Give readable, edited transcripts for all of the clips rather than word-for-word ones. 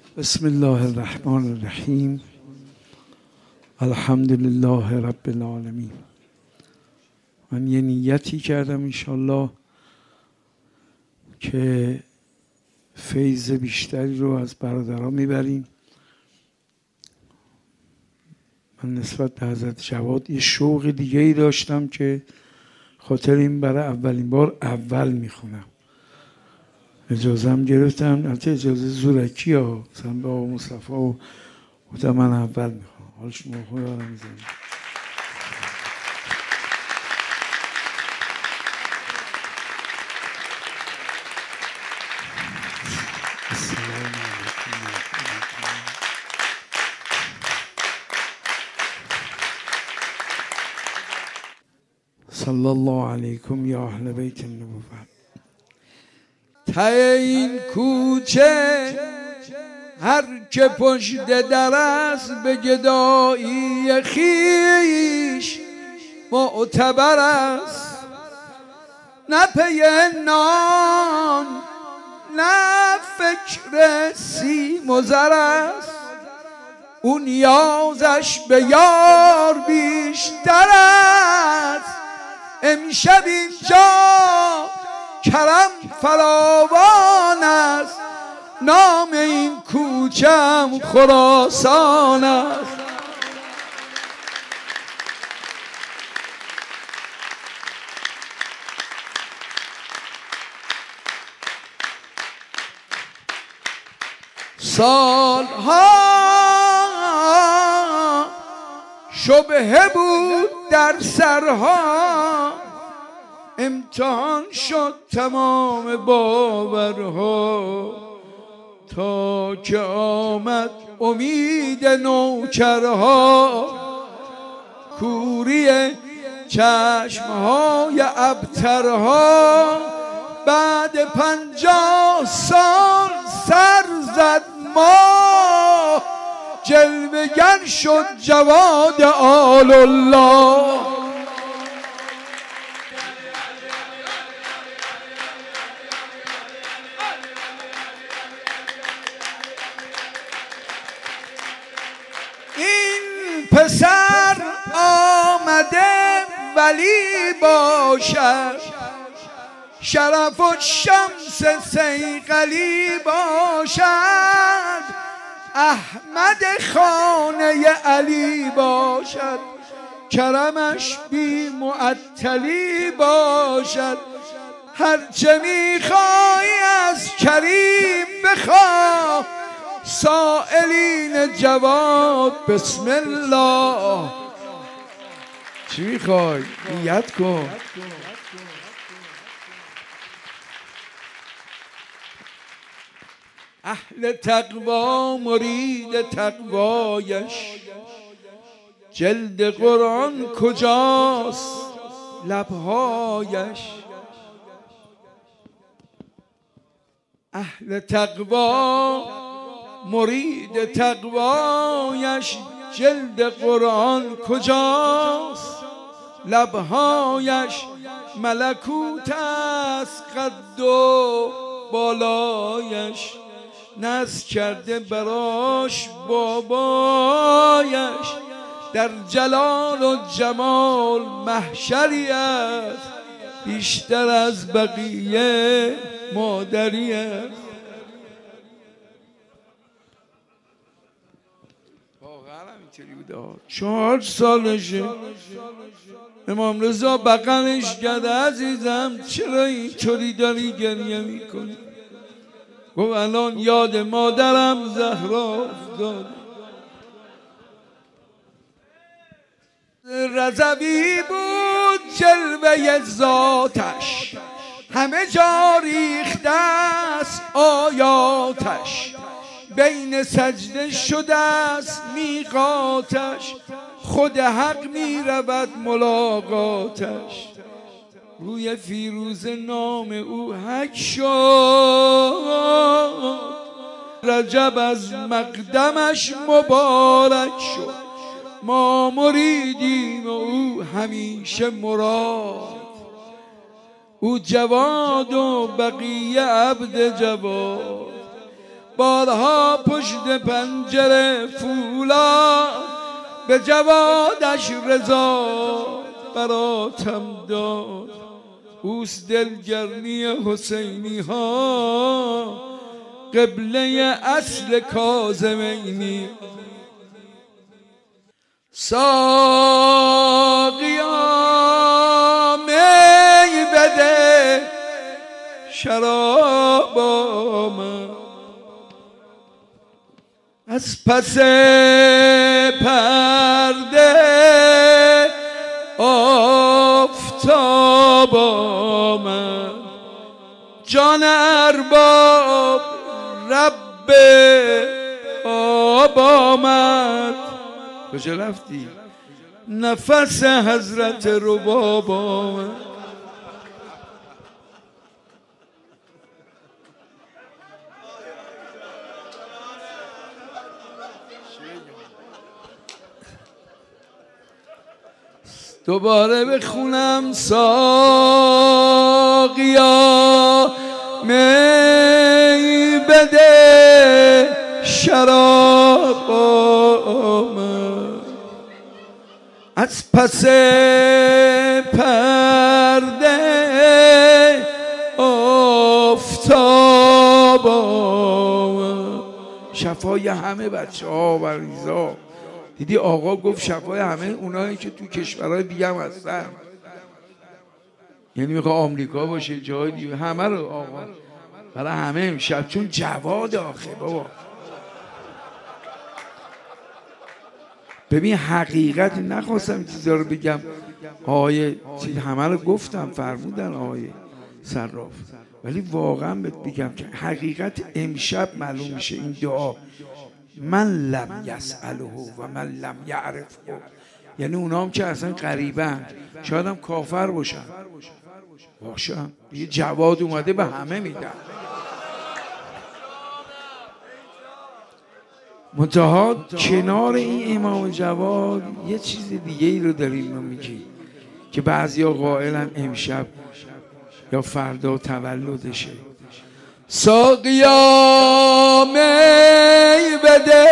بسم الله الرحمن الرحیم. الحمد لله رب العالمین. من یه نیتی کردم انشالله که فیض بیشتری رو از برادران میبریم. من نسبت به حضرت جواد یه شوق دیگه ای داشتم که خاطر این برای اولین بار اول میخونم. اجازه هم گرفتم، البته اجازه زورکی ها، مثلا به آقا مصطفی و گفتم من اول میخونم. حالا شما خدا رو میزنید. صلی الله علیکم یا اهل بیت النبوة. ته این کوچه هر که پشت در است به گدایی خیش معتبر است. نه پی نان نه فکر سیم و زر است. اون نیازش به یار بیشتر است. امشب اینجا کرم فراوان است. نام این کوچم خراسان است. سالها شبهه بود در سرها، امتحان شد تمام باورها، تا که آمد امید نوکرها. کوری چشمهای ابترها بعد 50 سال سر زد ما، جلوگر شد جواد آل الله. این پسر آمده ولی باشد، شرف و شمس صیقلی باشد، احمد خانه علی باشد، کرمش بی معطلی باشد. هرچه میخوای از کریم بخواه، سائلین جواد بسم الله. چی میخوای؟ نیت کن. اهل تقوا مرید تقوایش، جلد قرآن کجاست لبهایش. اهل تقوا مرید تقوایش، جلد قرآن کجاست لبهایش. ملکوت است قد و بالایش، نصب کرده براش بابایش. در جلال و جمال محشری است، بیشتر از بقیه مادری است. واقعا اینطوری بوده. 4 سالشه امام رضا بغلش کرده عزیزم چرا اینطوری داری گریه میکنی؟ گفت الان یاد مادرم زهرا افتاد. رضوی بود جلوه ذاتش، همه جا ریخته است آیاتش. بین سجده شده است میقاتش، خود حق میرود ملاقاتش. روی فیروز نام او حک شد، رجب از مقدمش مبارک شد. ما مریدیم و او همیشه مراد، او جواد و بقیه عبد جواد. بارها پشت پنجره فولا به جوادش رضا براتم داد. اوست دلگرمی حسینی ها قبله اصل کاظمینی. ساقیا می بده شراب آمد از پس پرده آفتاب آمد. جان ارباب رب آب آمد. کجا رفتی؟ نفس حضرت رباب آمد. دوباره بخونم ساقیا می بده شراب آمد از پس پرده آفتاب آمد. شفای همه بچه ها و ریزا. دیدی آقا گفت شفای همه اونایی که تو کشورهای دیگه هم هستن، یعنی میخواه آمریکا باشه جای دیگه، همه رو آقا برای همه امشب، چون جواد آخه بابا. ببین حقیقت نخواستم چیزا رو بگم، آقای چیز همه رو گفتم فرمودن آقای صراف، ولی واقعا بگم که حقیقت امشب معلوم میشه. این دعا من لم یسأله و من لم یعرفه، یعنی اونا هم که اصلا غریبن، شاید هم کافر باشن، یه جواد اومده به همه میدن. منتها کنار این امام جواد یه چیز دیگه ای رو داریم ما میگیم که بعضیا قائلن امشب یا فردا تولدشه. ساقیا می بده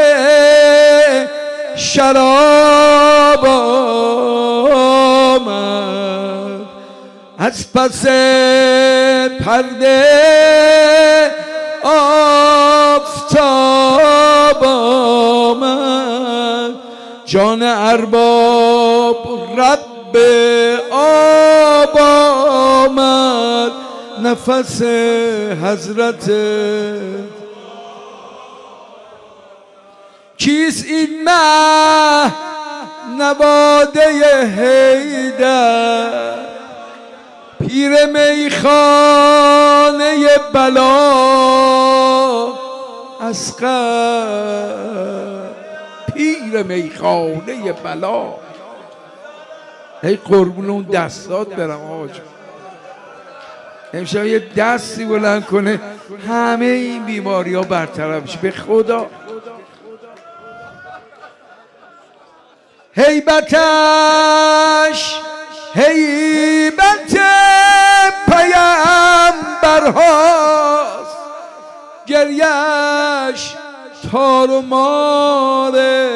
شراب آمد از پس پرده آفتاب آمد. جان ارباب رب آب آمد نفس حضرت. کیست این مه نواده حیدر، پیر میخانه بلا اصغر، پیر میخانه بلا. ای قربون اون دستات برم آقا، امشب یه دستی بلند کنه همه این بیماری ها برطرف بشه به خدا. هیبتش هیبت پیامبرهاست، گریش تار و مار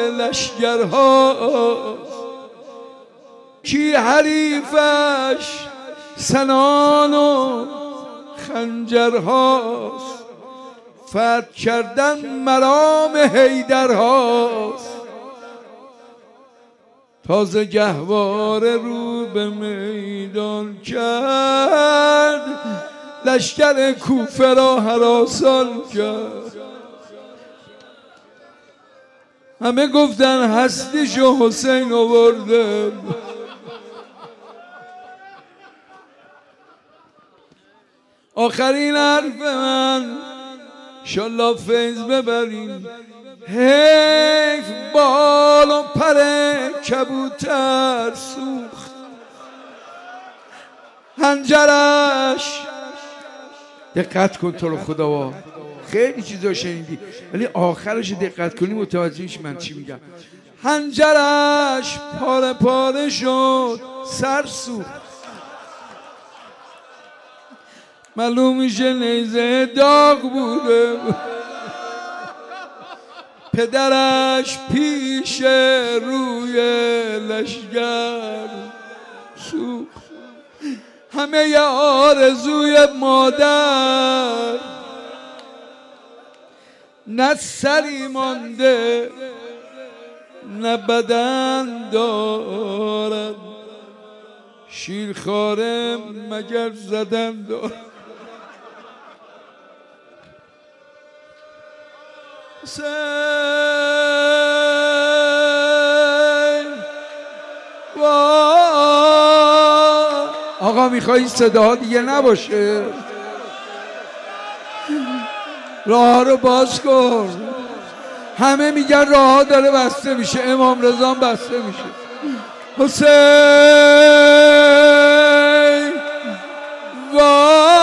لشگرهاست. کی حریفش سنان و خنجرهاست، فتح کردن مرام حیدرهاست. تازه گهواره رو به میدان کرد، لشکر کوفه را هراسان کرد. همه گفتن هستیشو حسین آورده. آخرین حرف من انشالله فیض ببرین. حیف بال و پر کبوتر سوخت، هنجرش دقت کن تو رو خدا، خیلی چیزا شنیدی ولی آخرش دقت کنی متوجه میشی من چی میگم. هنجرش پاره پاره شد، سر سوخت. معلوم میشه نیزه داغ بوده. پدرش پیش روی لشگر سوخت. همه آرزوی مادر نه سری مانده نه بدن دارد، شیرخواره مگر زدن دارد. آقا میخوایی صداها دیگه نباشه؟ راه رو باز کن. همه میگن راه داره بسته میشه، امام رضا بسته میشه. حسین